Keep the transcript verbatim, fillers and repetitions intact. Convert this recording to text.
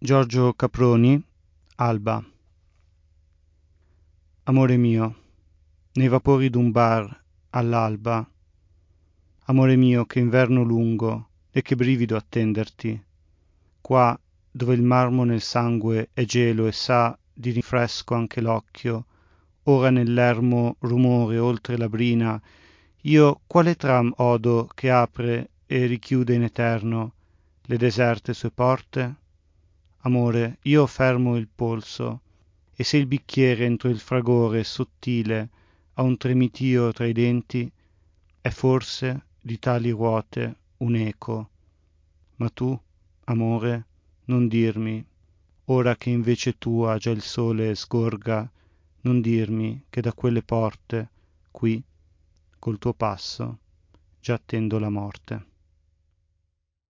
Giorgio Caproni, Alba. Amore mio, nei vapori d'un bar all'alba, amore mio, che inverno lungo e che brivido attenderti, qua dove il marmo nel sangue è gelo e sa di rinfresco anche l'occhio, ora nell'ermo rumore oltre la brina, io quale tram odo che apre e richiude in eterno le deserte sue porte? Amore, io fermo il polso, e se il bicchiere entro il fragore sottile ha un tremitio tra i denti, è forse di tali ruote un eco. Ma tu, amore, non dirmi, ora che invece tua già il sole sgorga, non dirmi che da quelle porte, qui, col tuo passo, già attendo la morte.